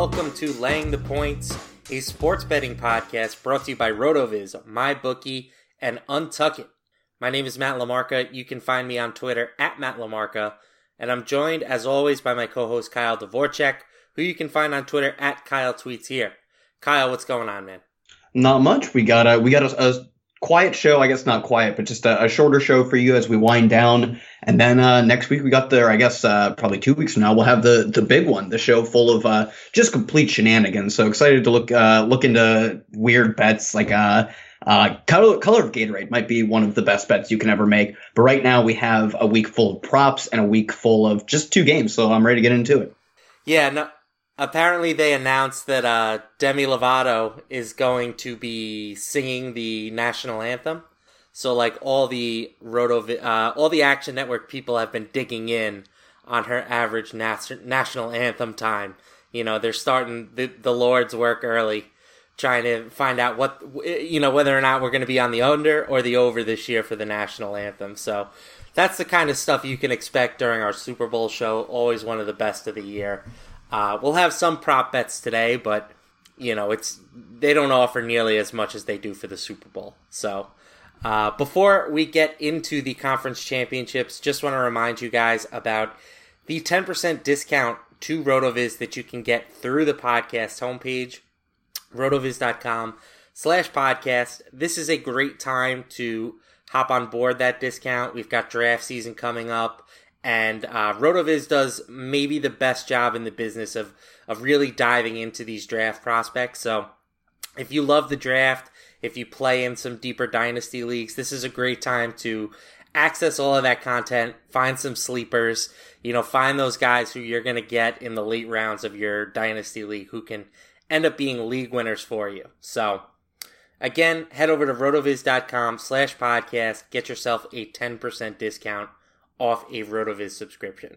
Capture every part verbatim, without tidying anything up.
welcome to Laying the Points, a sports betting podcast brought to you by RotoViz, MyBookie, and Untuckit. My name is Matt LaMarca. You can find me on Twitter at Matt LaMarca, and I'm joined, as always, by my co-host Kyle Dvorchak, who you can find on Twitter at Kyle Tweets Here. Kyle, what's going on, man? Not much. We got a we got a, a quiet show. I guess not quiet, but just a, a shorter show for you as we wind down. And then uh, next week we got the, I guess uh, probably two weeks from now, we'll have the the big one, the show full of uh, just complete shenanigans. So excited to look uh, look into weird bets like uh, uh, color, color of Gatorade might be one of the best bets you can ever make. But right now we have a week full of props and a week full of just two games. So I'm ready to get into it. Yeah, no. Apparently they announced that uh, Demi Lovato is going to be singing the national anthem. So like all the Roto, uh, all the Action Network people have been digging in on her average nas- national anthem time. You know, they're starting the, the Lord's work early, trying to find out what, you know, whether or not we're going to be on the under or the over this year for the national anthem. So that's the kind of stuff you can expect during our Super Bowl show. Always one of the best of the year. Uh, we'll have some prop bets today, but, you know, it's they don't offer nearly as much as they do for the Super Bowl. So uh, before we get into the conference championships, just want to remind you guys about the ten percent discount to RotoViz that you can get through the podcast homepage, rotoviz.com slash podcast. This is a great time to hop on board that discount. We've got draft season coming up. And uh, RotoViz does maybe the best job in the business of, of really diving into these draft prospects. So if you love the draft, if you play in some deeper dynasty leagues, this is a great time to access all of that content, find some sleepers, you know, find those guys who you're going to get in the late rounds of your dynasty league who can end up being league winners for you. So again, head over to rotoviz.com slash podcast, get yourself a ten percent discount off a RotoViz subscription.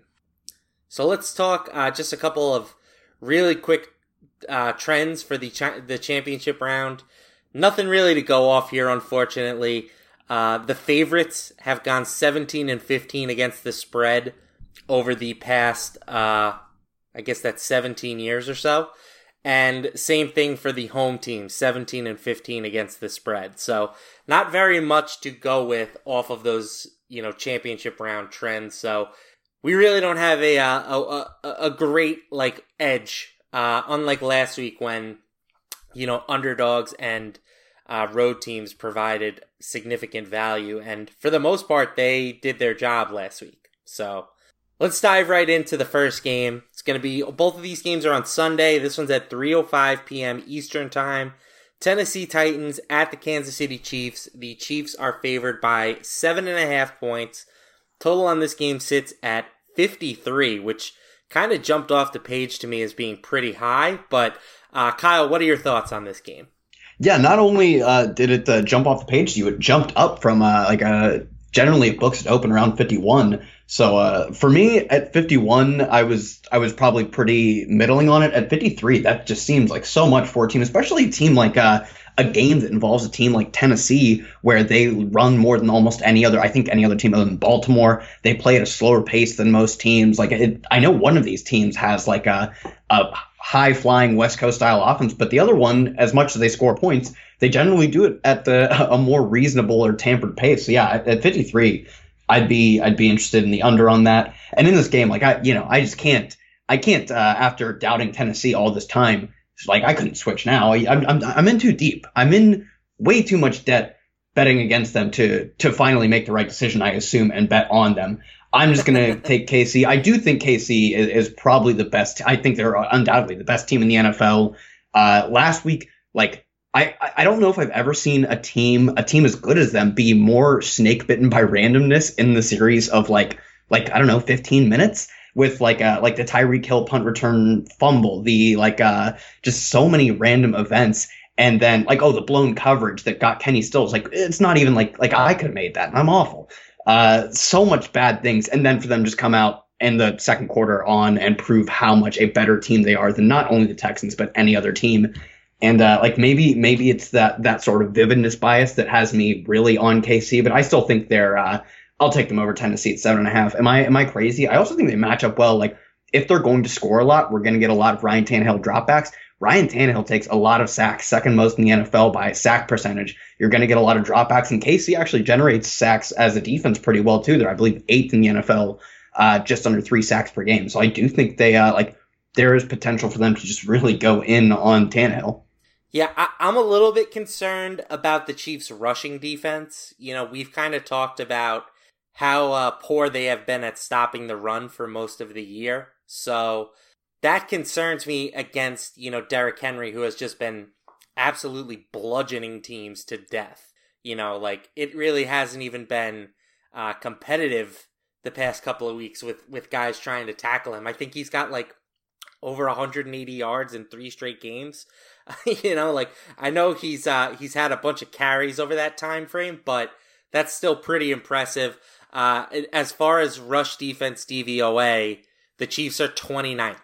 So let's talk uh, just a couple of really quick uh, trends for the cha- the championship round. Nothing really to go off here, unfortunately. Uh, the favorites have gone seventeen and fifteen against the spread over the past, uh, I guess that's seventeen years or so. And same thing for the home team, seventeen and fifteen against the spread. So not very much to go with off of those, you know, championship round trends. So we really don't have a uh, a, a, a great like edge, uh, unlike last week when, you know, underdogs and uh, road teams provided significant value. And for the most part, they did their job last week. So let's dive right into the first game. It's going to be, both of these games are on Sunday. This one's at three oh five p.m. Eastern Time. Tennessee Titans at the Kansas City Chiefs. The Chiefs are favored by seven and a half points. Total on this game sits at fifty-three, which kind of jumped off the page to me as being pretty high. But uh, Kyle, what are your thoughts on this game? Yeah, not only uh, did it uh, jump off the page to you, it jumped up from uh, like a generally it books it open around fifty-one. So uh, for me at fifty-one, I was I was probably pretty middling on it. At fifty-three, that just seems like so much for a team, especially a team like uh, a game that involves a team like Tennessee, where they run more than almost any other. I think any other team other than Baltimore. They play at a slower pace than most teams. Like it, I know one of these teams has like a a high flying West Coast style offense, but the other one, as much as they score points, they generally do it at the a more reasonable or tampered pace. So yeah, at, at fifty-three. I'd be I'd be interested in the under on that. And in this game, like I you know I just can't I can't uh, after doubting Tennessee all this time, like I couldn't switch now. I, I'm I'm I'm in too deep. I'm in way too much debt betting against them to to finally make the right decision, I assume, and bet on them. I'm just gonna take K C. I do think K C is, is probably the best. I think they're undoubtedly the best team in the N F L. Uh, last week, like. I, I don't know if I've ever seen a team a team as good as them be more snake bitten by randomness in the series of like like I don't know fifteen minutes with like uh like the Tyreek Hill punt return fumble, the like uh just so many random events, and then like oh the blown coverage that got Kenny Stills, like it's not even like like I could have made that and I'm awful. Uh so much bad things, and then for them to just come out in the second quarter on and prove how much a better team they are than not only the Texans but any other team. And uh, like maybe maybe it's that that sort of vividness bias that has me really on K C, but I still think they're uh, I'll take them over Tennessee at seven and a half. Am I am I crazy? I also think they match up well. Like if they're going to score a lot, we're going to get a lot of Ryan Tannehill dropbacks. Ryan Tannehill takes a lot of sacks, second most in the N F L by sack percentage. You're going to get a lot of dropbacks, and K C actually generates sacks as a defense pretty well too. They're, I believe, eighth in the N F L, uh, just under three sacks per game. So I do think they uh, like there is potential for them to just really go in on Tannehill. Yeah, I, I'm a little bit concerned about the Chiefs' rushing defense. You know, we've kind of talked about how uh, poor they have been at stopping the run for most of the year. So that concerns me against, you know, Derrick Henry, who has just been absolutely bludgeoning teams to death. You know, like, it really hasn't even been uh, competitive the past couple of weeks with, with guys trying to tackle him. I think he's got, like, over one hundred eighty yards in three straight games. You know, like, I know he's uh, he's had a bunch of carries over that time frame, but that's still pretty impressive. Uh, as far as rush defense D V O A, the Chiefs are twenty-ninth.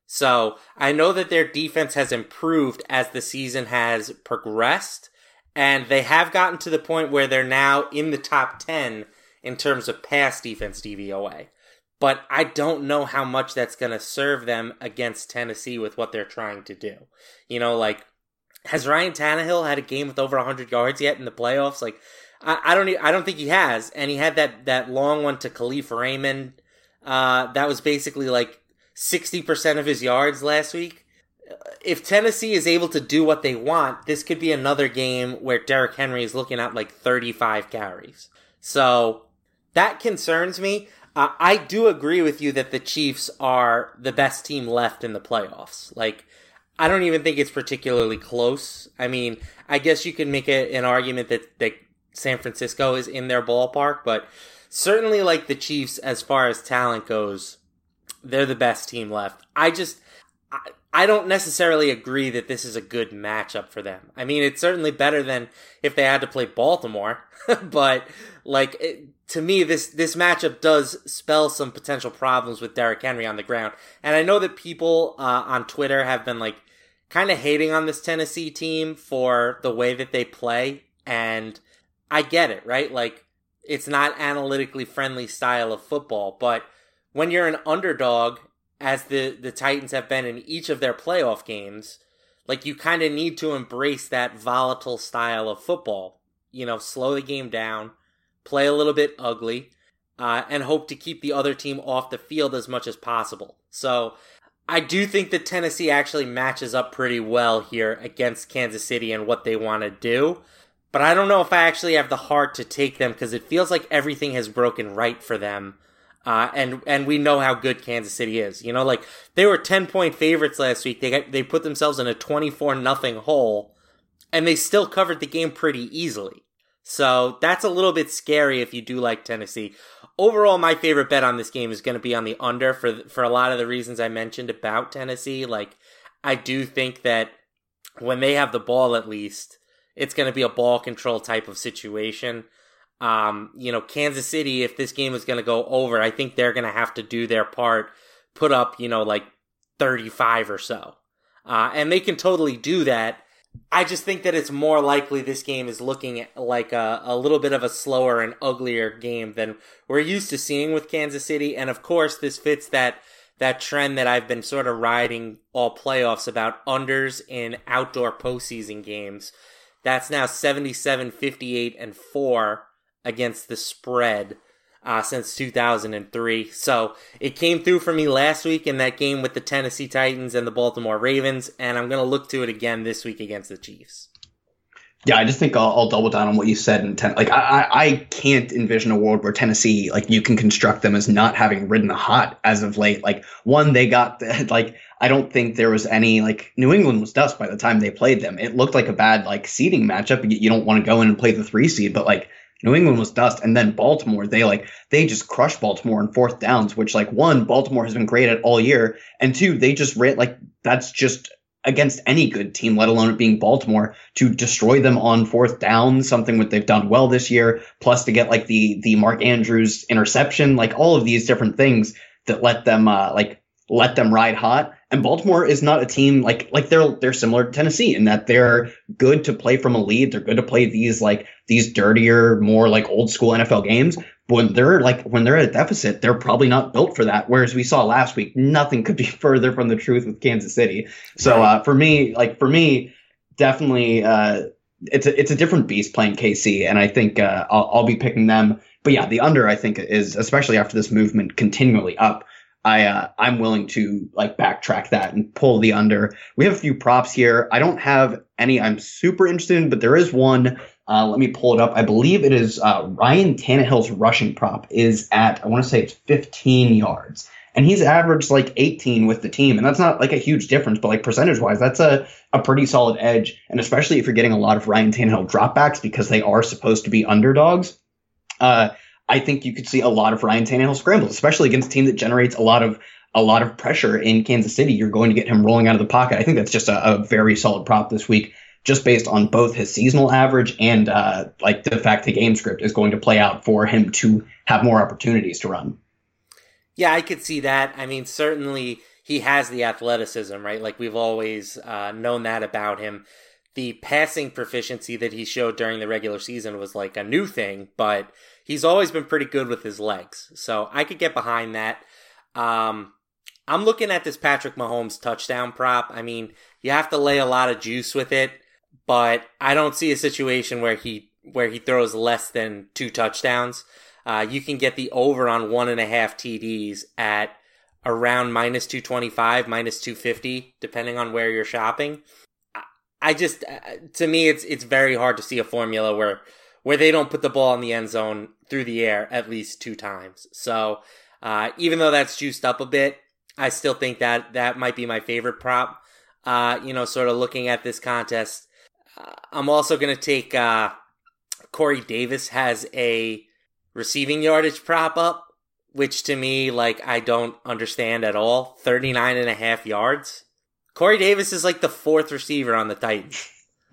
So I know that their defense has improved as the season has progressed, and they have gotten to the point where they're now in the top ten in terms of pass defense D V O A. But I don't know how much that's going to serve them against Tennessee with what they're trying to do. You know, like, has Ryan Tannehill had a game with over one hundred yards yet in the playoffs? Like, I, I don't I don't think he has. And he had that, that long one to Khalif Raymond. Uh, that was basically like sixty percent of his yards last week. If Tennessee is able to do what they want, this could be another game where Derrick Henry is looking at like thirty-five carries. So that concerns me. Uh, I do agree with you that the Chiefs are the best team left in the playoffs. Like, I don't even think it's particularly close. I mean, I guess you could make a, an argument that, that San Francisco is in their ballpark, but certainly, like, the Chiefs, as far as talent goes, they're the best team left. I just, I, I don't necessarily agree that this is a good matchup for them. I mean, it's certainly better than if they had to play Baltimore, but, like, it, to me, this, this matchup does spell some potential problems with Derrick Henry on the ground. And I know that people uh, on Twitter have been, like, kind of hating on this Tennessee team for the way that they play. And I get it, right? Like, it's not analytically friendly style of football. But when you're an underdog, as the, the Titans have been in each of their playoff games, like, you kind of need to embrace that volatile style of football. You know, slow the game down, play a little bit ugly, uh, and hope to keep the other team off the field as much as possible. So I do think that Tennessee actually matches up pretty well here against Kansas City and what they want to do. But I don't know if I actually have the heart to take them because it feels like everything has broken right for them. Uh, and, and we know how good Kansas City is. You know, like, they were ten-point favorites last week. They got, they put themselves in a twenty-four nothing hole, and they still covered the game pretty easily. So that's a little bit scary if you do like Tennessee. Overall, my favorite bet on this game is going to be on the under for for a lot of the reasons I mentioned about Tennessee. Like, I do think that when they have the ball, at least, it's going to be a ball control type of situation. Um, you know, Kansas City, if this game is going to go over, I think they're going to have to do their part, put up, you know, like thirty-five or so. Uh, and they can totally do that. I just think that it's more likely this game is looking like a, a little bit of a slower and uglier game than we're used to seeing with Kansas City. And of course, this fits that that trend that I've been sort of riding all playoffs about unders in outdoor postseason games. That's now seventy-seven, fifty-eight, and four against the spread uh, since two thousand three. So it came through for me last week in that game with the Tennessee Titans and the Baltimore Ravens, and I'm going to look to it again this week against the Chiefs. Yeah, I just think I'll, I'll double down on what you said. And ten- like, I, I can't envision a world where Tennessee, like, you can construct them as not having ridden the hot as of late. Like, one, they got like, I don't think there was any, like, New England was dust by the time they played them. It looked like a bad, like, seeding matchup. You, you don't want to go in and play the three seed, but like, New England was dust. And then Baltimore, they like, they just crushed Baltimore in fourth downs, which, like, one, Baltimore has been great at all year. And two, they just ran, like, that's just against any good team, let alone it being Baltimore, to destroy them on fourth down, something that they've done well this year, plus to get like the the Mark Andrews interception, like all of these different things that let them uh, like let them ride hot. And Baltimore is not a team like like they're they're similar to Tennessee in that they're good to play from a lead. They're good to play these like these dirtier, more like old school N F L games. But when they're like when they're at a deficit, they're probably not built for that. Whereas we saw last week, nothing could be further from the truth with Kansas City. So uh, for me, like for me, definitely uh, it's a it's a different beast playing K C, and I think uh, I'll, I'll be picking them. But yeah, the under I think is especially after this movement continually up. I uh, I'm willing to like backtrack that and pull the under. We have a few props here. I don't have any I'm super interested in, but there is one. Uh, let me pull it up. I believe it is uh, Ryan Tannehill's rushing prop is at I want to say it's fifteen yards, and he's averaged like eighteen with the team, and that's not like a huge difference, but like percentage wise, that's a a pretty solid edge, and especially if you're getting a lot of Ryan Tannehill dropbacks because they are supposed to be underdogs. Uh, I think you could see a lot of Ryan Tannehill scrambles, especially against a team that generates a lot of a lot of pressure in Kansas City. You're going to get him rolling out of the pocket. I think that's just a, a very solid prop this week, just based on both his seasonal average and uh, like the fact the game script is going to play out for him to have more opportunities to run. Yeah, I could see that. I mean, certainly he has the athleticism, right? Like we've always uh, known that about him. The passing proficiency that he showed during the regular season was like a new thing, but he's always been pretty good with his legs. So I could get behind that. Um, I'm looking at this Patrick Mahomes touchdown prop. I mean, you have to lay a lot of juice with it, but I don't see a situation where he where he throws less than two touchdowns. Uh, you can get the over on one and a half T Ds at around minus two twenty-five, minus two fifty, depending on where you're shopping. I just, to me, it's it's very hard to see a formula where where they don't put the ball in the end zone through the air at least two times. So uh, even though that's juiced up a bit, I still think that that might be my favorite prop. Uh, you know, sort of looking at this contest, uh, I'm also going to take uh, Corey Davis has a receiving yardage prop up, which to me, like, I don't understand at all. thirty-nine and a half yards. Corey Davis is like the fourth receiver on the Titans.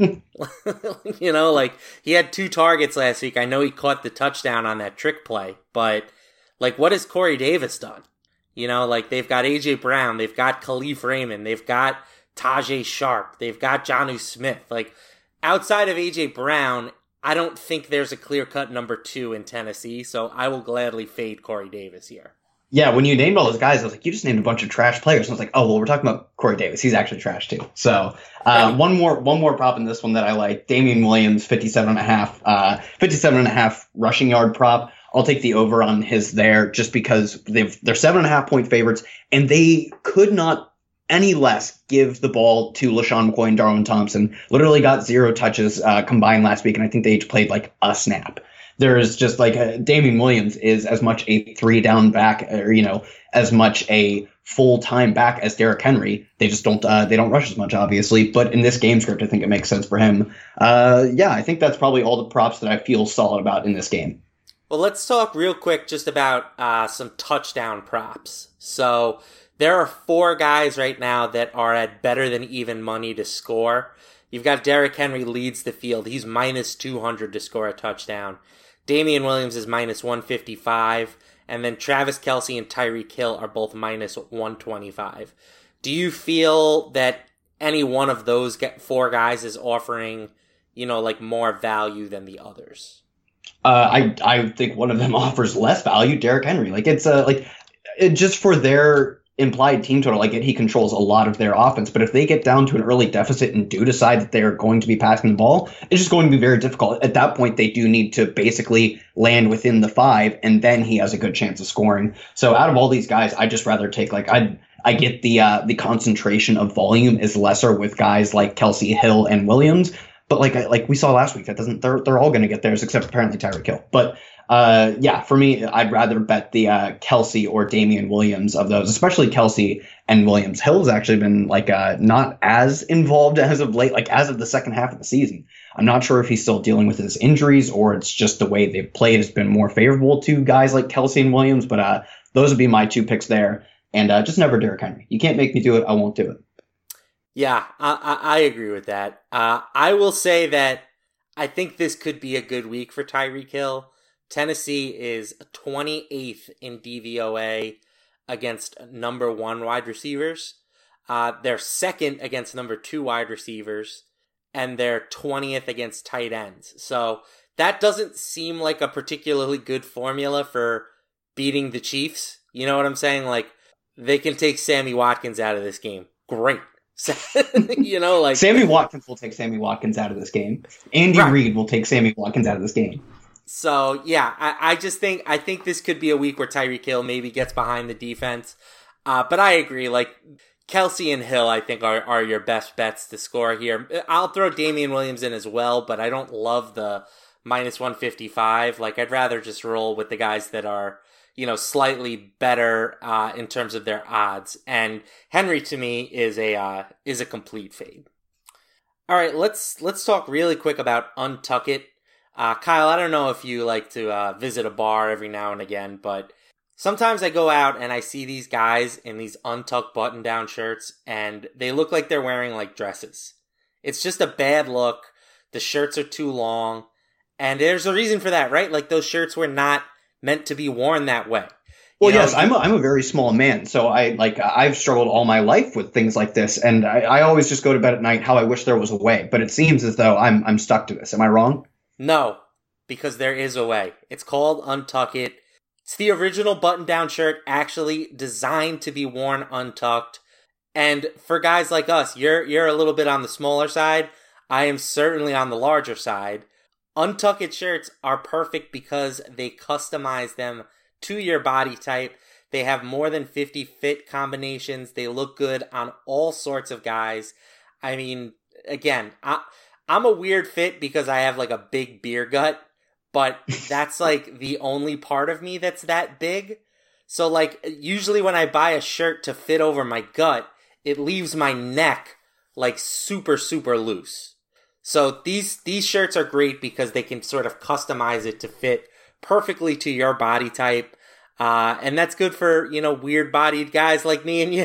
You know, like he had two targets last week. I know he caught the touchdown on that trick play, but like what has Corey Davis done? You know, like they've got A J Brown, they've got Khalif Raymond, they've got Tajay Sharp, they've got Jonnu Smith. Like outside of A J Brown, I don't think there's a clear-cut number two in Tennessee, so I will gladly fade Corey Davis here. Yeah, when you named all those guys, I was like, you just named a bunch of trash players. And I was like, oh, well, we're talking about Corey Davis. He's actually trash, too. So uh, one more one more prop in this one that I like. Damian Williams, fifty-seven and a half, uh, fifty-seven and a half rushing yard prop. I'll take the over on his there just because they've, they're seven and a half point favorites, and they could not any less give the ball to LaShawn McCoy and Darwin Thompson. Literally got zero touches uh, combined last week, and I think they each played like a snap. There's just like a, Damian Williams is as much a three down back, or you know, as much a full time back as Derrick Henry. They just don't uh, they don't rush as much, obviously. But in this game script, I think it makes sense for him. Uh, yeah, I think that's probably all the props that I feel solid about in this game. Well, let's talk real quick just about uh, some touchdown props. So there are four guys right now that are at better than even money to score. You've got Derrick Henry leads the field. He's minus two hundred to score a touchdown. Damian Williams is minus one fifty-five, and then Travis Kelce and Tyreek Hill are both minus one twenty-five. Do you feel that any one of those four guys is offering, you know, like more value than the others? Uh, I I think one of them offers less value, Derrick Henry. Like it's uh, like it, just for their implied team total, like it, he controls a lot of their offense. But if they get down to an early deficit and do decide that they're going to be passing the ball, it's just going to be very difficult. At that point, they do need to basically land within the five, and then he has a good chance of scoring. So out of all these guys, I'd just rather take like I I get the uh, the concentration of volume is lesser with guys like Kelce, Hill, and Williams. But like like we saw last week, that doesn't they're they're all going to get theirs except apparently Tyreek Hill. But uh, yeah, for me, I'd rather bet the uh, Kelce or Damian Williams of those, especially Kelce and Williams. Hill's actually been like uh, not as involved as of late, like as of the second half of the season. I'm not sure if he's still dealing with his injuries or it's just the way they've played has been more favorable to guys like Kelce and Williams. But uh, those would be my two picks there. And uh, just never Derrick Henry. You can't make me do it. I won't do it. Yeah, I, I, I agree with that. Uh, I will say that I think this could be a good week for Tyreek Hill. Tennessee is twenty-eighth in D V O A against number one wide receivers. Uh, they're second against number two wide receivers, and they're twentieth against tight ends. So that doesn't seem like a particularly good formula for beating the Chiefs. You know what I'm saying? Like, they can take Sammy Watkins out of this game. Great. you know, like Sammy Watkins will take Sammy Watkins out of this game. Andy right. Reid will take Sammy Watkins out of this game. So yeah, I, I just think I think this could be a week where Tyreek Hill maybe gets behind the defense. Uh, but I agree, like Kelsey and Hill, I think are are your best bets to score here. I'll throw Damian Williams in as well, but I don't love the minus one fifty-five. Like, I'd rather just roll with the guys that are, you know, slightly better uh, in terms of their odds. And Henry, to me, is a uh, is a complete fade. All right, let's let's talk really quick about Untuck It. Uh, Kyle, I don't know if you like to uh, visit a bar every now and again, but sometimes I go out and I see these guys in these untucked button-down shirts, and they look like they're wearing, like, dresses. It's just a bad look. The shirts are too long. And there's a reason for that, right? Like, those shirts were not meant to be worn that way. Well, you know, yes, I'm a, I'm a very small man, so I like I've struggled all my life with things like this, and I, I always just go to bed at night how I wish there was a way. But it seems as though I'm I'm stuck to this. Am I wrong? No, because there is a way. It's called Untuck It. It's the original button-down shirt, actually designed to be worn untucked. And for guys like us, you're you're a little bit on the smaller side. I am certainly on the larger side. Untuck It shirts are perfect because they customize them to your body type. They have more than fifty fit combinations. They look good on all sorts of guys. I mean, again, I, I'm a weird fit because I have like a big beer gut, but that's like the only part of me that's that big. So like usually when I buy a shirt to fit over my gut, it leaves my neck like super, super loose. So these these shirts are great because they can sort of customize it to fit perfectly to your body type. Uh, and that's good for, you know, weird-bodied guys like me and you.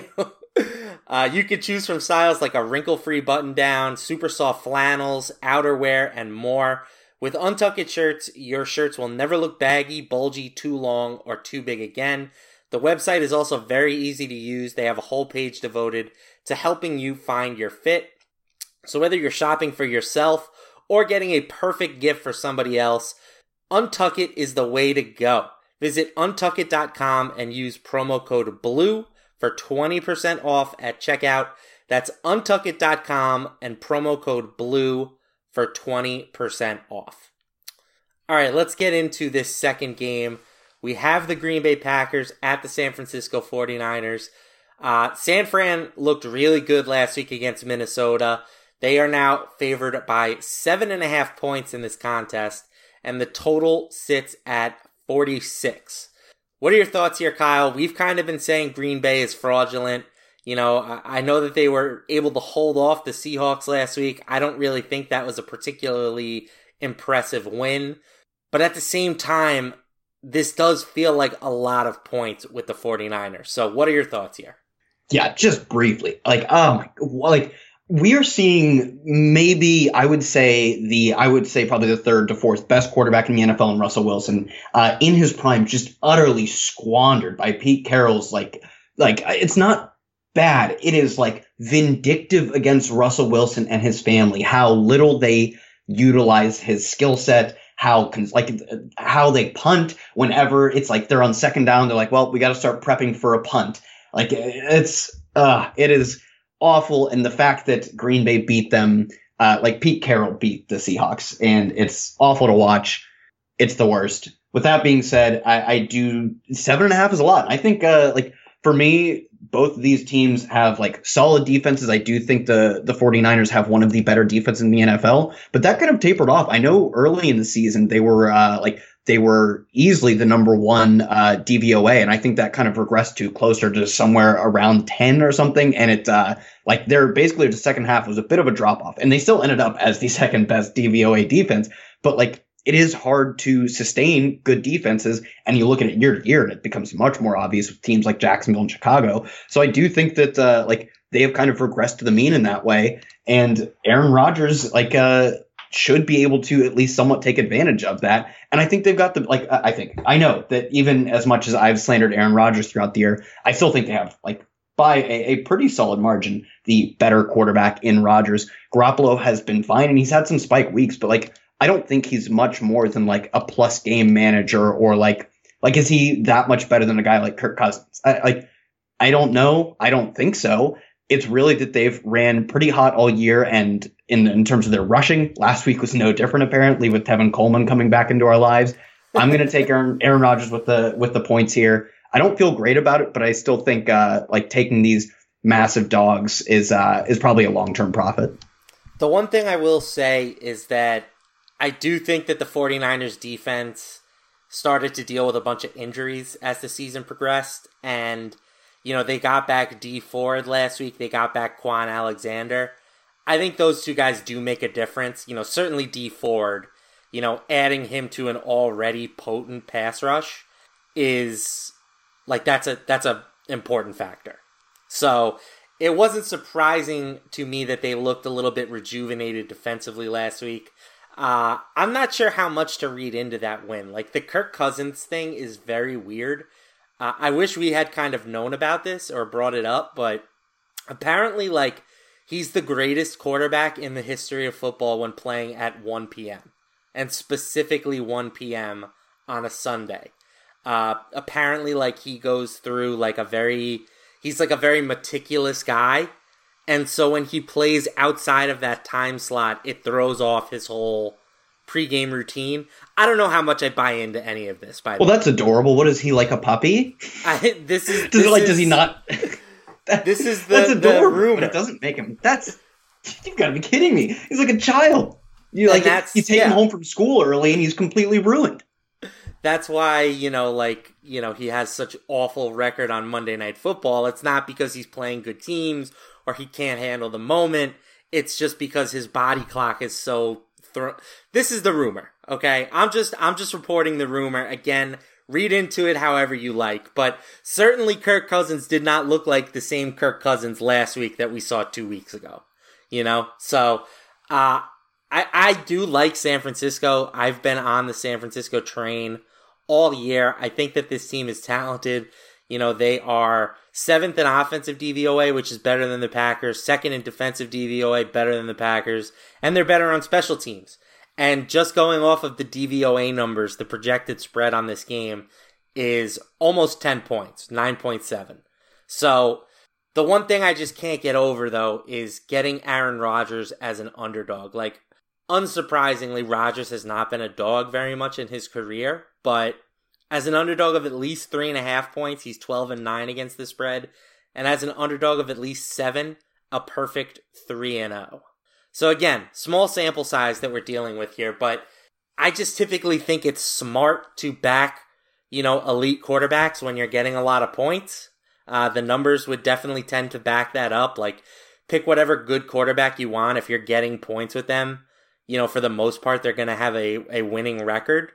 uh, you can choose from styles like a wrinkle-free button-down, super soft flannels, outerwear, and more. With Untuck It shirts, your shirts will never look baggy, bulgy, too long, or too big again. The website is also very easy to use. They have a whole page devoted to helping you find your fit. So whether you're shopping for yourself or getting a perfect gift for somebody else, Untuck It is the way to go. Visit untuck it dot com and use promo code BLUE for twenty percent off at checkout. That's untuck it dot com and promo code BLUE for twenty percent off. All right, let's get into this second game. We have the Green Bay Packers at the San Francisco forty-niners. Uh, San Fran looked really good last week against Minnesota. They are now favored by seven and a half points in this contest, and the total sits at forty-six. What are your thoughts here, Kyle? We've kind of been saying Green Bay is fraudulent. You know, I know that they were able to hold off the Seahawks last week. I don't really think that was a particularly impressive win. But at the same time, this does feel like a lot of points with the forty-niners. So what are your thoughts here? Yeah, just briefly. Like, oh my, like, we are seeing maybe I would say the I would say probably the third to fourth best quarterback in the N F L in Russell Wilson uh, in his prime, just utterly squandered by Pete Carroll's like like it's not bad. It is like vindictive against Russell Wilson and his family, how little they utilize his skill set, how like how they punt whenever it's like they're on second down. They're like, well, we got to start prepping for a punt. Like it's uh, it is. awful, and the fact that Green Bay beat them, uh, like Pete Carroll beat the Seahawks, and it's awful to watch. It's the worst. With that being said, I, I do seven and a half is a lot. I think, uh, like for me, both of these teams have like solid defenses. I do think the the forty-niners have one of the better defenses in the N F L, but that kind of tapered off. I know early in the season they were uh, like. They were easily the number one uh, D V O A, and I think that kind of regressed to closer to somewhere around ten or something. And it, uh, like, they're basically the second half was a bit of a drop off, and they still ended up as the second best D V O A defense. But like, it is hard to sustain good defenses, and you look at it year to year, and it becomes much more obvious with teams like Jacksonville and Chicago. So I do think that uh, like they have kind of regressed to the mean in that way, and Aaron Rodgers, like, uh. should be able to at least somewhat take advantage of that. And I think they've got the, like, I think, I know that even as much as I've slandered Aaron Rodgers throughout the year, I still think they have, like, by a, a pretty solid margin, the better quarterback in Rodgers. Garoppolo has been fine, and he's had some spike weeks, but like I don't think he's much more than like a plus game manager, or like like is he that much better than a guy like Kirk Cousins? I, like I don't know. I don't think so. It's really that they've ran pretty hot all year, and in in terms of their rushing, last week was no different apparently with Tevin Coleman coming back into our lives. I'm going to take Aaron, Aaron Rodgers with the with the points here. I don't feel great about it, but I still think uh, like taking these massive dogs is uh, is probably a long-term profit. The one thing I will say is that I do think that the 49ers defense started to deal with a bunch of injuries as the season progressed, and you know, they got back Dee Ford last week. They got back Quan Alexander. I think those two guys do make a difference. You know, certainly Dee Ford, you know, adding him to an already potent pass rush is like that's a that's a important factor. So it wasn't surprising to me that they looked a little bit rejuvenated defensively last week. Uh, I'm not sure how much to read into that win. Like the Kirk Cousins thing is very weird. Uh, I wish we had kind of known about this or brought it up, but apparently, like, he's the greatest quarterback in the history of football when playing at one p.m. and specifically one p.m. on a Sunday. Uh, apparently, like, he goes through, like, a very, he's, like, a very meticulous guy, and so when he plays outside of that time slot, it throws off his whole pre-game routine. I don't know how much I buy into any of this. By the well, way. That's adorable. What is he, like a puppy? I, this is does this it, like is, does he not? that, this is the, that's adorable, the rumor. But it doesn't make him. That's you got to be kidding me. He's like a child. You like you take yeah. him home from school early, and he's completely ruined. That's why you know, like you know, he has such awful record on Monday Night Football. It's not because he's playing good teams or he can't handle the moment. It's just because his body clock is so. Thro- this is the rumor, okay? I'm just I'm just reporting the rumor. Again, read into it however you like. But certainly Kirk Cousins did not look like the same Kirk Cousins last week that we saw two weeks ago. You know? So, uh, I, I do like San Francisco. I've been on the San Francisco train all year. I think that this team is talented. You know, they are seventh in offensive D V O A, which is better than the Packers. Second in defensive D V O A, better than the Packers. And they're better on special teams. And just going off of the D V O A numbers, the projected spread on this game is almost ten points, nine point seven. So the one thing I just can't get over, though, is getting Aaron Rodgers as an underdog. Like, unsurprisingly, Rodgers has not been a dog very much in his career, but as an underdog of at least three and a half points, he's twelve and nine against the spread. And as an underdog of at least seven, a perfect three and oh. So again, small sample size that we're dealing with here, but I just typically think it's smart to back, you know, elite quarterbacks when you're getting a lot of points. Uh, the numbers would definitely tend to back that up. Like, pick whatever good quarterback you want. If you're getting points with them, you know, for the most part, they're going to have a, a winning record.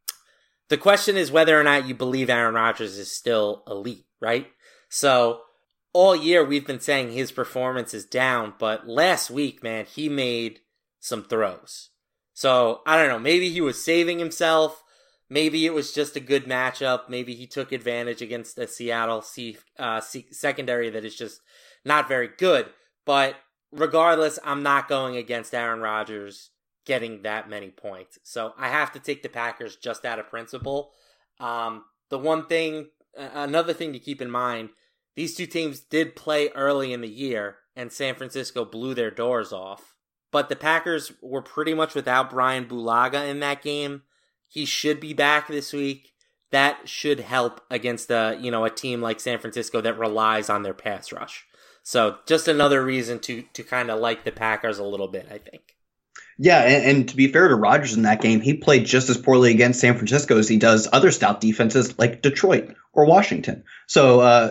The question is whether or not you believe Aaron Rodgers is still elite, right? So all year we've been saying his performance is down, but last week, man, he made some throws. So I don't know, maybe he was saving himself. Maybe it was just a good matchup. Maybe he took advantage against the Seattle C, uh, C, secondary that is just not very good. But regardless, I'm not going against Aaron Rodgers getting that many points. So I have to take the Packers just out of principle. Um, the one thing, another thing to keep in mind, these two teams did play early in the year, and San Francisco blew their doors off. But the Packers were pretty much without Brian Bulaga in that game. He should be back this week. That should help against a, you know, a team like San Francisco that relies on their pass rush. So just another reason to to kind of like the Packers a little bit, I think. Yeah, and, and to be fair to Rodgers in that game, he played just as poorly against San Francisco as he does other stout defenses like Detroit or Washington. So uh,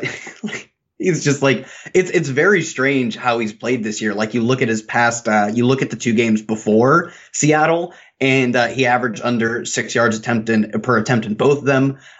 he's just like, it's it's very strange how he's played this year. Like, you look at his past, uh, you look at the two games before Seattle, and uh, he averaged under six yards attempt in, per attempt in both of them.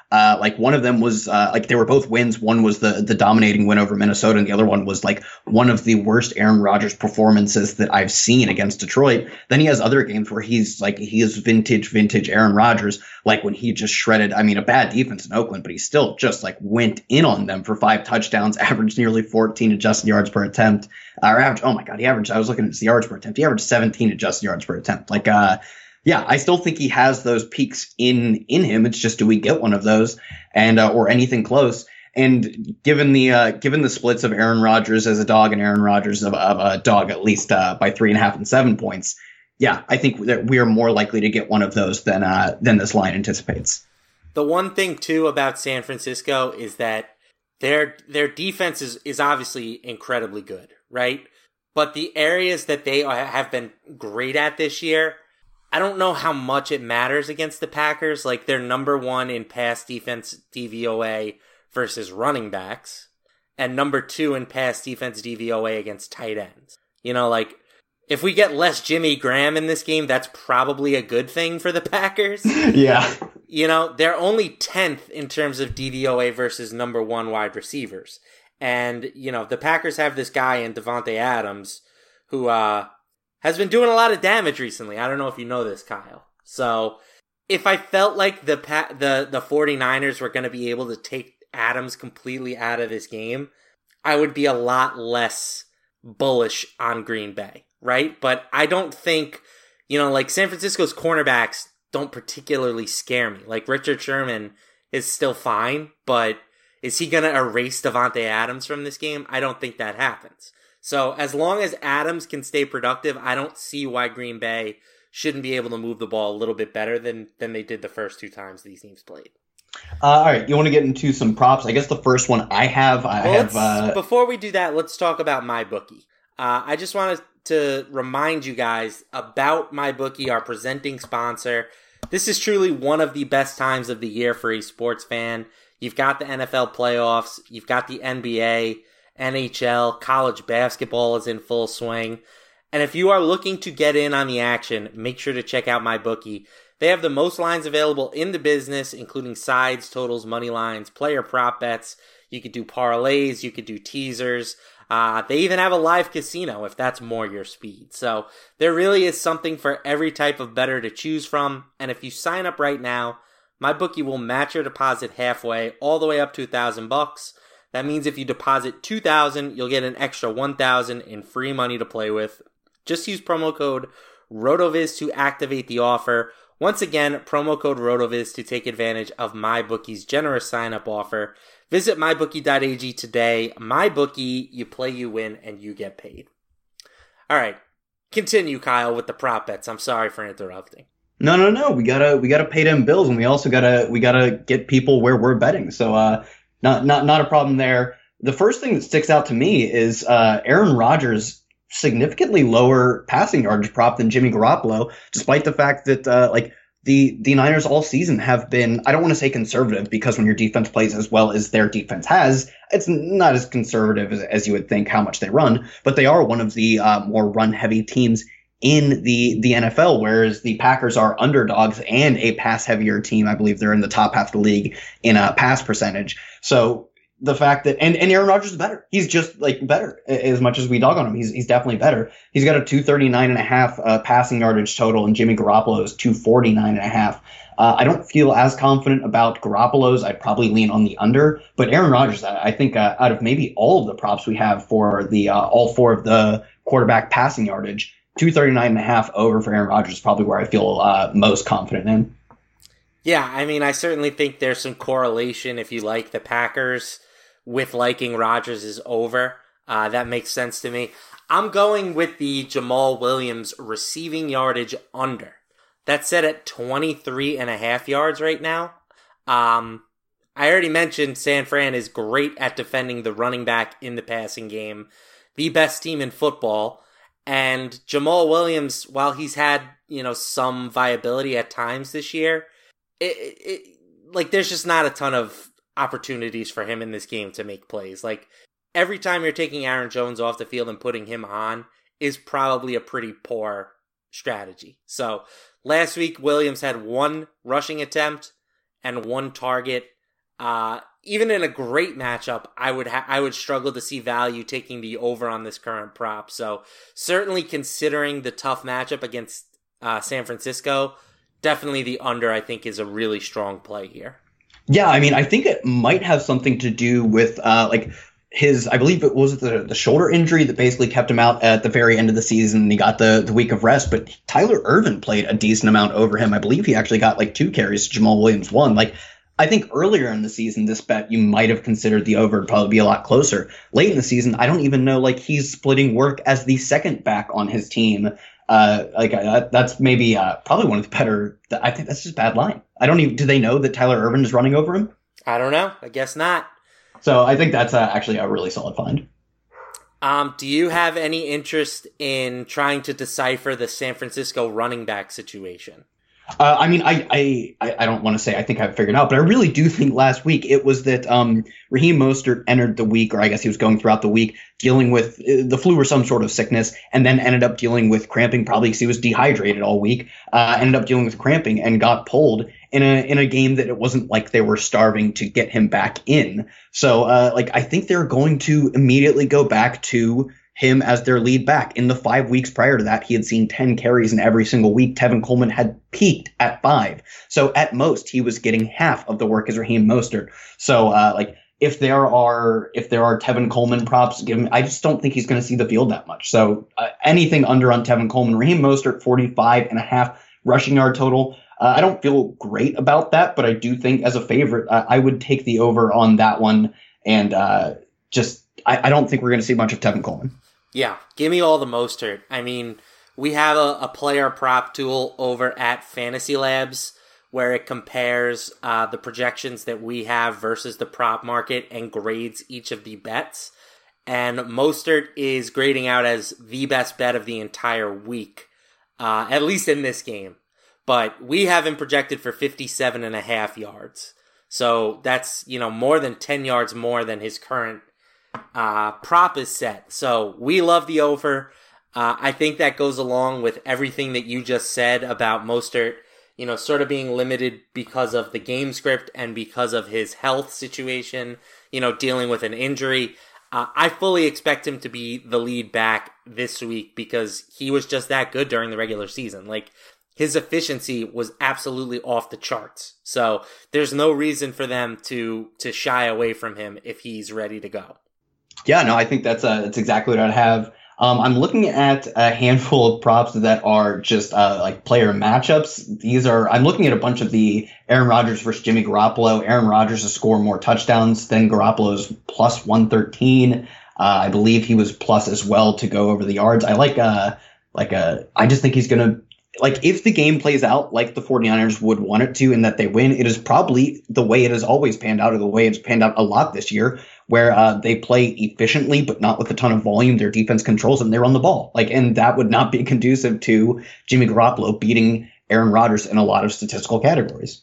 Uh, like one of them was uh, like they were both wins. One was the the dominating win over Minnesota, and the other one was like one of the worst Aaron Rodgers performances that I've seen against Detroit. Then he has other games where he's like he is vintage, vintage Aaron Rodgers, like when he just shredded. I mean, a bad defense in Oakland, but he still just like went in on them for five touchdowns, averaged nearly fourteen adjusted yards per attempt. Uh, or average, oh my god, he averaged. I was looking at his yards per attempt. He averaged seventeen adjusted yards per attempt. Like, uh, yeah, I still think he has those peaks in in him. It's just, do we get one of those, and uh, or anything close? And given the uh, given the splits of Aaron Rodgers as a dog and Aaron Rodgers of, of a dog, at least uh, by three and a half and seven points, yeah, I think that we are more likely to get one of those than uh, than this line anticipates. The one thing too about San Francisco is that their their defense is, is obviously incredibly good, right? But the areas that they are, have been great at this year, I don't know how much it matters against the Packers. Like, they're number one in pass defense D V O A versus running backs, and number two in pass defense D V O A against tight ends. You know, like, if we get less Jimmy Graham in this game, that's probably a good thing for the Packers. Yeah. You know, they're only tenth in terms of D V O A versus number one wide receivers. And, you know, the Packers have this guy in Devontae Adams who uh, has been doing a lot of damage recently. I don't know if you know this, Kyle. So, if I felt like the pa- the, the 49ers were going to be able to take Adams completely out of this game, I would be a lot less bullish on Green Bay, right? But I don't think, you know, like, San Francisco's cornerbacks don't particularly scare me. Like, Richard Sherman is still fine, but is he going to erase Devontae Adams from this game? I don't think that happens. So as long as Adams can stay productive, I don't see why Green Bay shouldn't be able to move the ball a little bit better than, than they did the first two times these teams played. Uh, all right, you want to get into some props? I guess the first one I have, I well, have. Uh... Before we do that, let's talk about MyBookie. Uh, I just wanted to remind you guys about MyBookie, our presenting sponsor. This is truly one of the best times of the year for a sports fan. You've got the N F L playoffs, you've got the N B A, N H L, college basketball is in full swing. And if you are looking to get in on the action, make sure to check out MyBookie. They have the most lines available in the business, including sides, totals, money lines, player prop bets. You could do parlays, you could do teasers. Uh, they even have a live casino if that's more your speed. So there really is something for every type of bettor to choose from. And if you sign up right now, MyBookie will match your deposit halfway, all the way up to a thousand bucks. That means if you deposit two thousand, you'll get an extra one thousand in free money to play with. Just use promo code RotoViz to activate the offer. Once again, promo code RotoViz to take advantage of MyBookie's generous sign-up offer. Visit my bookie dot a g today. MyBookie, you play, you win, and you get paid. All right, continue, Kyle, with the prop bets. I'm sorry for interrupting. No, no, no. We gotta we gotta pay them bills, and we also gotta we gotta get people where we're betting. So, uh, not not not a problem there. The first thing that sticks out to me is uh, Aaron Rodgers' significantly lower passing yardage prop than Jimmy Garoppolo, despite the fact that uh, like the the Niners all season have been, I don't want to say conservative, because when your defense plays as well as their defense has, it's not as conservative as, as you would think how much they run, but they are one of the uh, more run heavy teams in the the N F L, whereas the Packers are underdogs and a pass heavier team. I believe they're in the top half of the league in a pass percentage. So the fact that and, and Aaron Rodgers is better. He's just like better. As much as we dog on him, he's he's definitely better. He's got a two thirty-nine and a half uh, passing yardage total, and Jimmy Garoppolo's two forty-nine and a half. Uh, I don't feel as confident about Garoppolo's. I'd probably lean on the under, but Aaron Rodgers, I, I think uh, out of maybe all of the props we have for the uh, all four of the quarterback passing yardage, two thirty-nine and a half over for Aaron Rodgers is probably where I feel uh, most confident in. Yeah, I mean, I certainly think there's some correlation if you like the Packers with liking Rodgers is over. Uh, that makes sense to me. I'm going with the Jamal Williams receiving yardage under. That's set at twenty-three and a half yards right now. Um, I already mentioned San Fran is great at defending the running back in the passing game. The best team in football. And Jamal Williams, while he's had, you know, some viability at times this year, it, it, like there's just not a ton of opportunities for him in this game to make plays. Like every time you're taking Aaron Jones off the field and putting him on is probably a pretty poor strategy. So last week, Williams had one rushing attempt and one target Uh, even in a great matchup, I would ha- I would struggle to see value taking the over on this current prop. So certainly considering the tough matchup against uh, San Francisco, definitely the under I think is a really strong play here. Yeah, I mean, I think it might have something to do with uh, like his, I believe it was the, the shoulder injury that basically kept him out at the very end of the season. And he got the, the week of rest, but Tyler Ervin played a decent amount over him. I believe he actually got like two carries. Jamal Williams one. Like, I think earlier in the season, this bet you might have considered the over would probably be a lot closer. Late in the season, I don't even know, like, he's splitting work as the second back on his team. Uh, like uh, that's maybe uh, probably one of the better. I think that's just a bad line. I don't even. Do they know that Tyler Ervin is running over him? I don't know. I guess not. So I think that's uh, actually a really solid find. Um, do you have any interest in trying to decipher the San Francisco running back situation? Uh, I mean, I, I, I don't want to say I think I've figured out, but I really do think last week it was that um, Raheem Mostert entered the week, or I guess he was going throughout the week, dealing with uh, the flu or some sort of sickness, and then ended up dealing with cramping, probably because he was dehydrated all week, uh, ended up dealing with cramping and got pulled in a in a game that it wasn't like they were starving to get him back in. So, uh, like, I think they're going to immediately go back to him as their lead back. In the five weeks prior to that, he had seen ten carries in every single week. Tevin Coleman had peaked at five. So at most, he was getting half of the work as Raheem Mostert. So uh, like if there are if there are Tevin Coleman props, give him, I just don't think he's going to see the field that much. So uh, anything under on Tevin Coleman, Raheem Mostert, forty-five and a half rushing yard total. Uh, I don't feel great about that, but I do think as a favorite, uh, I would take the over on that one. And uh, just I, I don't think we're going to see much of Tevin Coleman. Yeah, give me all the Mostert. I mean, we have a, a player prop tool over at Fantasy Labs where it compares uh, the projections that we have versus the prop market and grades each of the bets. And Mostert is grading out as the best bet of the entire week, uh, at least in this game. But we have him projected for fifty-seven and a half yards. So that's, you know, more than ten yards more than his current Uh, prop is set. So we love the over. Uh, I think that goes along with everything that you just said about Mostert, you know, sort of being limited because of the game script and because of his health situation, you know, dealing with an injury. Uh, I fully expect him to be the lead back this week because he was just that good during the regular season. Like, his efficiency was absolutely off the charts. So there's no reason for them to to shy away from him if he's ready to go. Yeah, no, I think that's uh, that's exactly what I'd have. Um, I'm looking at a handful of props that are just uh, like player matchups. These are I'm looking at a bunch of the Aaron Rodgers versus Jimmy Garoppolo. Aaron Rodgers to score more touchdowns than Garoppolo's plus one thirteen. Uh, I believe he was plus as well to go over the yards. I like uh like uh I just think he's gonna. Like, if the game plays out like the 49ers would want it to and that they win, it is probably the way it has always panned out, or the way it's panned out a lot this year, where uh, they play efficiently but not with a ton of volume. Their defense controls them. They run the ball. Like, and that would not be conducive to Jimmy Garoppolo beating Aaron Rodgers in a lot of statistical categories.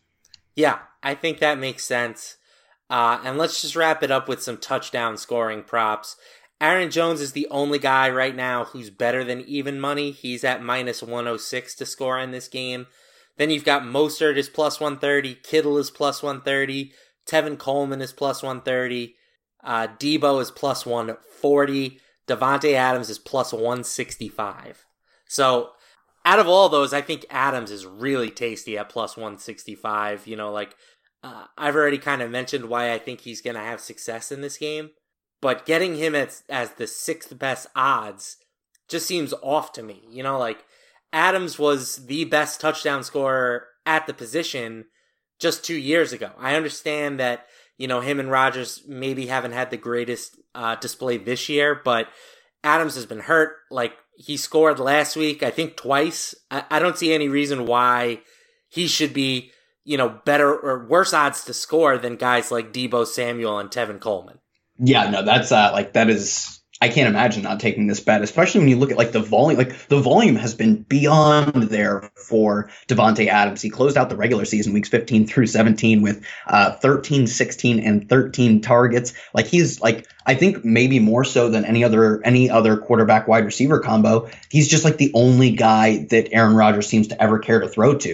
Yeah, I think that makes sense. Uh, and let's just wrap it up with some touchdown scoring props. Aaron Jones is the only guy right now who's better than even money. He's at minus one oh six to score in this game. Then you've got Mostert is plus one thirty. Kittle is plus one thirty. Tevin Coleman is plus one thirty. Uh, Debo is plus one forty. Davante Adams is plus one sixty-five. So out of all those, I think Adams is really tasty at plus one sixty-five. You know, like uh, I've already kind of mentioned why I think he's going to have success in this game. But getting him as, as the sixth best odds just seems off to me. You know, like, Adams was the best touchdown scorer at the position just two years ago. I understand that, you know, him and Rodgers maybe haven't had the greatest uh, display this year, but Adams has been hurt. Like, he scored last week, I think twice. I, I don't see any reason why he should be, you know, better or worse odds to score than guys like Debo Samuel and Tevin Coleman. Yeah, no, that's uh, like that is. I can't imagine not taking this bet, especially when you look at like the volume. Like the volume has been beyond there for Davante Adams. He closed out the regular season weeks fifteen through seventeen with uh, thirteen, sixteen, and thirteen targets. Like he's like I think maybe more so than any other any other quarterback wide receiver combo. He's just like the only guy that Aaron Rodgers seems to ever care to throw to.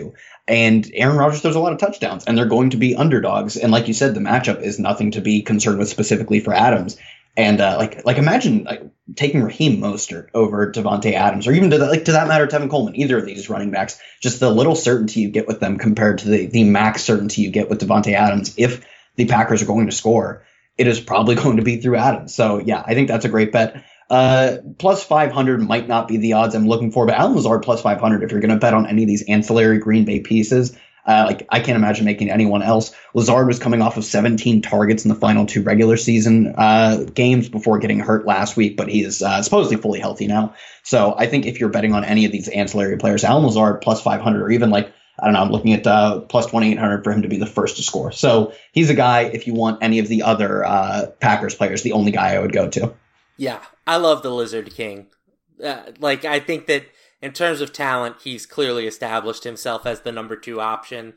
And Aaron Rodgers throws a lot of touchdowns, and they're going to be underdogs. And like you said, the matchup is nothing to be concerned with specifically for Adams. And uh, like, like imagine like taking Raheem Mostert over Devontae Adams, or even to that, like to that matter, Tevin Coleman. Either of these running backs, just the little certainty you get with them compared to the the max certainty you get with Devontae Adams. If the Packers are going to score, it is probably going to be through Adams. So yeah, I think that's a great bet. Uh, plus five hundred might not be the odds I'm looking for, but Allen Lazard plus five hundred if you're going to bet on any of these ancillary Green Bay pieces. Uh, like I can't imagine making anyone else. Lazard was coming off of seventeen targets in the final two regular season uh, games before getting hurt last week, but he is uh, supposedly fully healthy now. So I think if you're betting on any of these ancillary players, Allen Lazard plus five hundred, or even like, I don't know, I'm looking at uh, plus twenty-eight hundred for him to be the first to score. So he's a guy, if you want any of the other uh, Packers players, the only guy I would go to. Yeah, I love the Lizard King. Uh, like, I think that in terms of talent, he's clearly established himself as the number two option.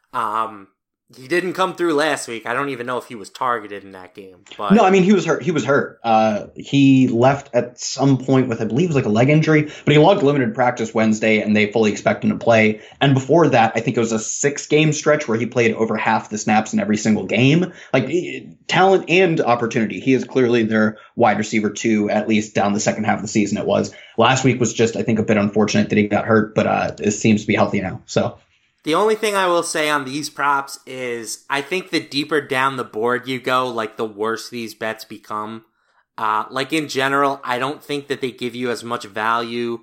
Um, he didn't come through last week. I don't even know if he was targeted in that game. But no, I mean, he was hurt. He was hurt. Uh, he left at some point with, I believe it was like a leg injury, but he logged limited practice Wednesday, and they fully expect him to play. And before that, I think it was a six-game stretch where he played over half the snaps in every single game. Like, talent and opportunity. He is clearly their wide receiver two, at least down the second half of the season it was. Last week was just, I think, a bit unfortunate that he got hurt, but uh, it seems to be healthy now. So. The only thing I will say on these props is I think the deeper down the board you go, like the worse these bets become. Uh, like in general, I don't think that they give you as much value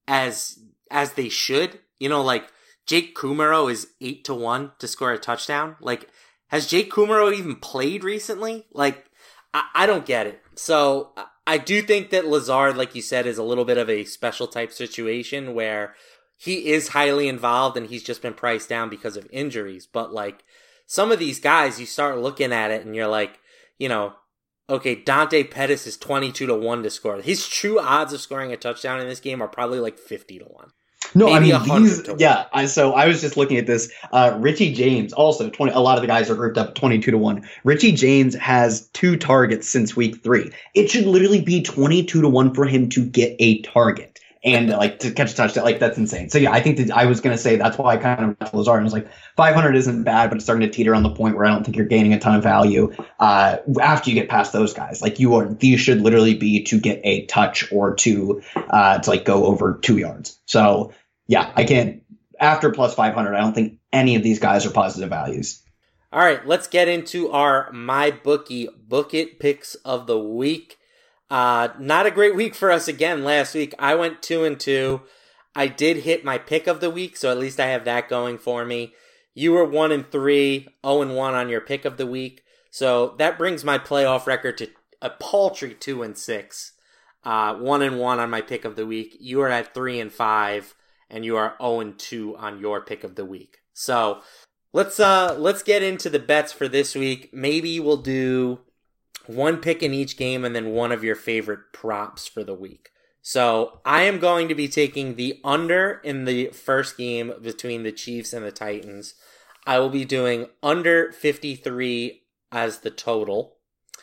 as as they should. You know, like Jake Kumaro is eight to one to score a touchdown. Like, has Jake Kumaro even played recently? Like, I, I don't get it. So I do think that Lazard, like you said, is a little bit of a special type situation where he is highly involved and he's just been priced down because of injuries. But like some of these guys, you start looking at it and you're like, you know, okay, Dante Pettis is twenty-two to one to score. His true odds of scoring a touchdown in this game are probably like fifty to one. No, Maybe I mean, these, yeah, I, so I was just looking at this. Uh, Richie James, also, twenty. A lot of the guys are grouped up twenty-two to one. Richie James has two targets since week three. It should literally be twenty-two to one for him to get a target. And like to catch a touchdown, like that's insane. So yeah, I think that I was going to say that's why I kind of went to Lazard and was like five hundred isn't bad, but it's starting to teeter on the point where I don't think you're gaining a ton of value uh, after you get past those guys. Like you are, these should literally be to get a touch or to uh, to like go over two yards. So yeah, I can't after plus five hundred. I don't think any of these guys are positive values. All right, let's get into our MyBookie Book It picks of the week. Uh, not a great week for us again last week. I went two and two. I did hit my pick of the week, so at least I have that going for me. You were one and three, oh and one on your pick of the week. So that brings my playoff record to a paltry two and six. Uh, one and one on my pick of the week. You are at three and five, and you are oh and two on your pick of the week. So let's uh let's get into the bets for this week. Maybe we'll do one pick in each game and then one of your favorite props for the week. So I am going to be taking the under in the first game between the Chiefs and the Titans. I will be doing under fifty-three as the total.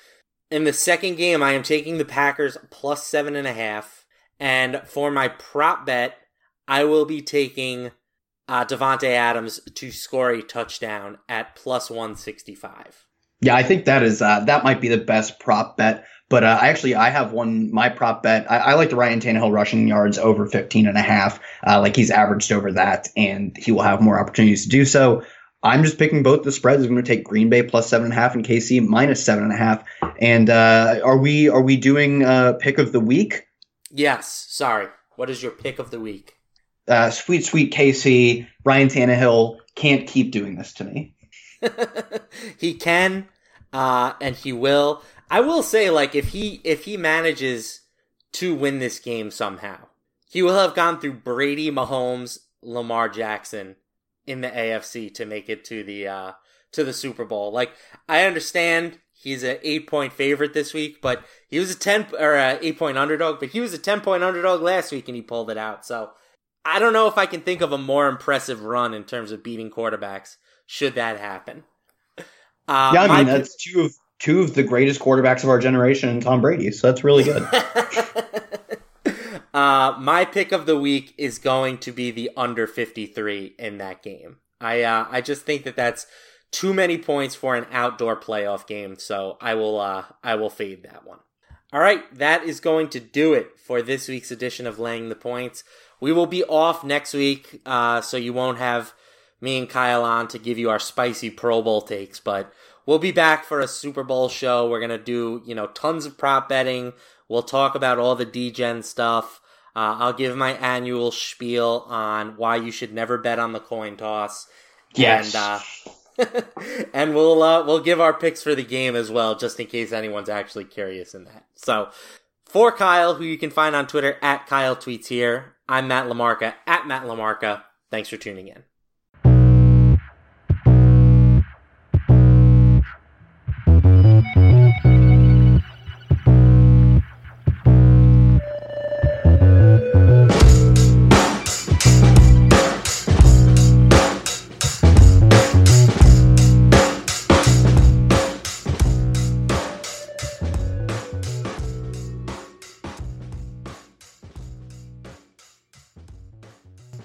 In the second game, I am taking the Packers plus seven and a half. And for my prop bet, I will be taking uh, Devontae Adams to score a touchdown at plus one sixty-five. Yeah, I think that is uh, that might be the best prop bet. But uh, I actually I have one my prop bet. I, I like the Ryan Tannehill rushing yards over fifteen and a half. Uh, like he's averaged over that, and he will have more opportunities to do so. I'm just picking both the spreads. I'm going to take Green Bay plus seven and a half and K C minus seven and a half. And uh, are we are we doing uh, pick of the week? Yes. Sorry. What is your pick of the week? Uh, sweet, sweet K C. Ryan Tannehill can't keep doing this to me. He can, uh, and he will. I will say, like, if he if he manages to win this game somehow, he will have gone through Brady, Mahomes, Lamar Jackson in the A F C to make it to the uh, to the Super Bowl. Like, I understand he's an eight point favorite this week, but he was a ten or a eight point underdog, but he was a ten point underdog last week and he pulled it out. So I don't know if I can think of a more impressive run in terms of beating quarterbacks should that happen. Uh, yeah, I mean, that's two of two of the greatest quarterbacks of our generation, Tom Brady, so that's really good. uh, my pick of the week is going to be the under fifty-three in that game. I uh, I just think that that's too many points for an outdoor playoff game, so I will uh, I will fade that one. All right, that is going to do it for this week's edition of Laying the Points. We will be off next week, uh, so you won't have me and Kyle on to give you our spicy Pro Bowl takes, but we'll be back for a Super Bowl show. We're going to do, you know, tons of prop betting. We'll talk about all the D-Gen stuff. Uh, I'll give my annual spiel on why you should never bet on the coin toss. Yes. And, uh, and we'll uh, we'll give our picks for the game as well, just in case anyone's actually curious in that. So, for Kyle, who you can find on Twitter at Kyle Tweets Here, I'm Matt LaMarca at Matt LaMarca. Thanks for tuning in.